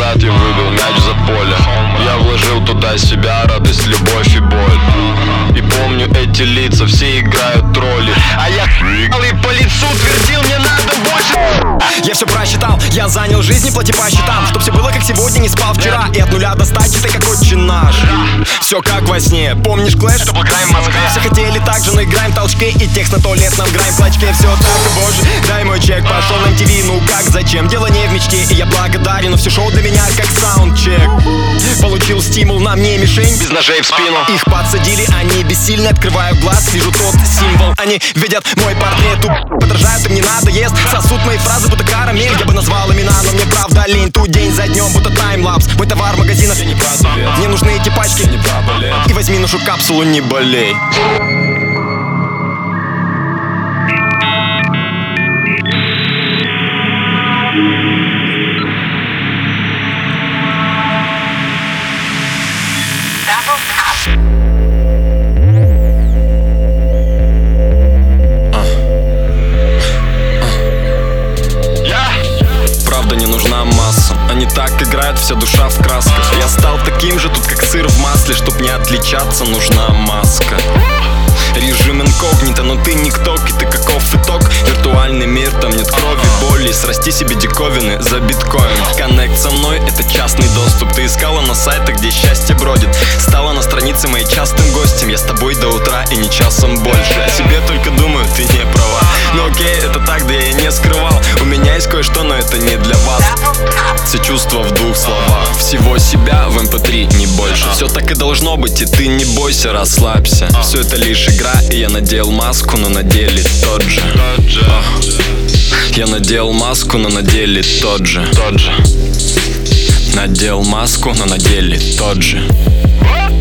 взгляд, я выбил мяч за поле. Я вложил туда себя, радость, любовь и боль. И помню эти лица, все играют роли. А я и по лицу твердил, мне надо больше. Я все просчитал, я занял жизнь, не плати по счетам. Чтоб все было как сегодня, не спал вчера. И от 0 до 100 читай как отче наш. Все как во сне, помнишь Клэш? Чтобы играем в Москве. Все хотели так же, но играем толчки. И текст на туалетном граем клочке. Все так, боже, дай мой чек. Пошел на MTV, ну как, зачем? Дело не в мечте, и я благодарен. Но все шоу для меня как саундчек. Получил стимул, на мне мишень. Без ножей в спину. Их подсадили, они бессильно. Открываю глаз, вижу тот символ. Они видят мой портрет, подражают, им не надоест. Сосут мои фразы, будто карамель. Я бы назвал имена, но мне правда лень. Тут день за днем, будто таймлапс. Мой товар в магазинах. Мне нужны эти пачки. И возьми нашу капсулу, не болей. Правда не нужна масса. Они так играют, вся душа в красках. Я стал таким же тут, как сыр в масле. Чтоб не отличаться, нужна маска. Режим инкогнито, но ты никток, и ты каков итог. Виртуальный мир, там нет крови, боли. Срасти себе диковины за биткоин. Коннект со мной, это частный доступ. Ты искала на сайтах, где счастье бродит. Стала на странице моей частым гостем. Я с тобой до утра и не часом больше. О себе только думаю, ты не права. Ну окей, это так, да я не скрывал. У меня есть кое-что, но это не для вас. Все чувства в 2 словах. Всего себя в MP3, не больше. Все так и должно быть, и ты не бойся, расслабься. Все это лишь игра, и я надел маску, но на деле тот же. Я надел маску, но на деле тот же. Надел маску, но на деле тот же.